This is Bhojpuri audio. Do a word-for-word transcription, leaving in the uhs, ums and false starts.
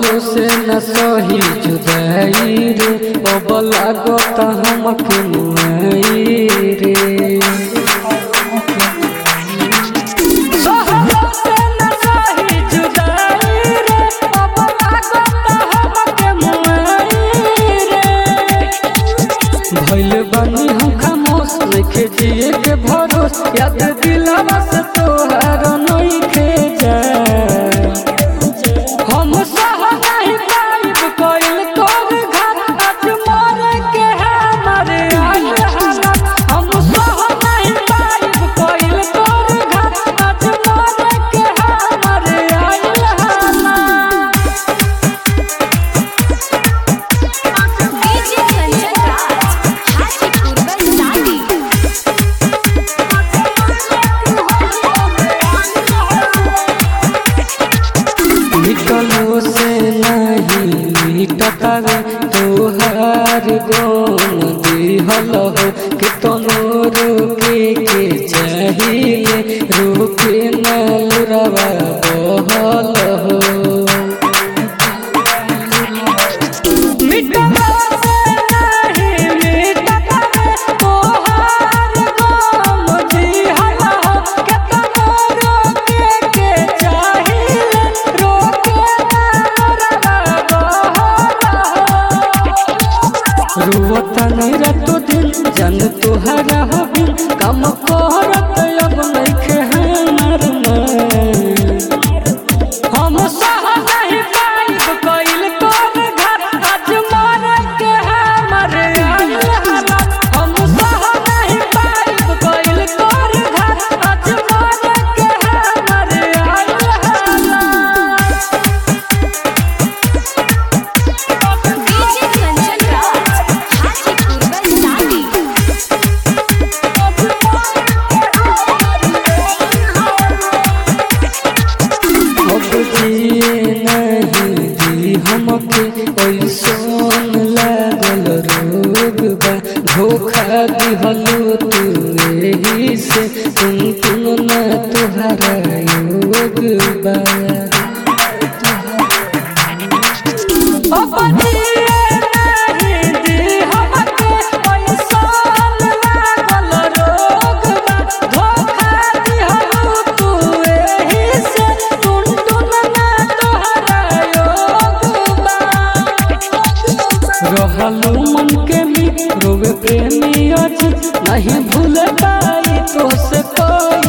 से न सही जुदाई रे अब लागत हमके मुआई रे भइल बानी हम खामोश नइखे जिए के भरोस याद दिलवा से तोहार नइखे जा हम सह नहीं पाइब कइल तोर घर आज मरे के हमारे आइल हालत हम सह नहीं पाइब कइल तोर घर आज मरे के हमारे आइल हालत मिटलो से नहीं मिटतावे तोहार गोन दिहल हो कि तनो रोके के चाहिए रोके न लुरवा बहल हो मिटलो से नहीं मिटतावे तोहार गोन दिहल हो कि तनो रोके के चाहिए रुवतनी रातो दिन जन तुहरा हो बिन काम करत अब नइखे हमार मन हम सह नहीं पाइब कइल तोर घर आज मरे के हमारे आइल हालत हम सह नहीं पाइब कइल तोर घर आज मरे के हमारे आइल हालत जिए नहीं दी हमके ऐसन लागल रोग बा धोखा दिहलो तू एही से तुम तुम न तुहरा योग बा रहलू मन के मी रोवे प्रेमी अज नहीं भूल पाई तो से कोई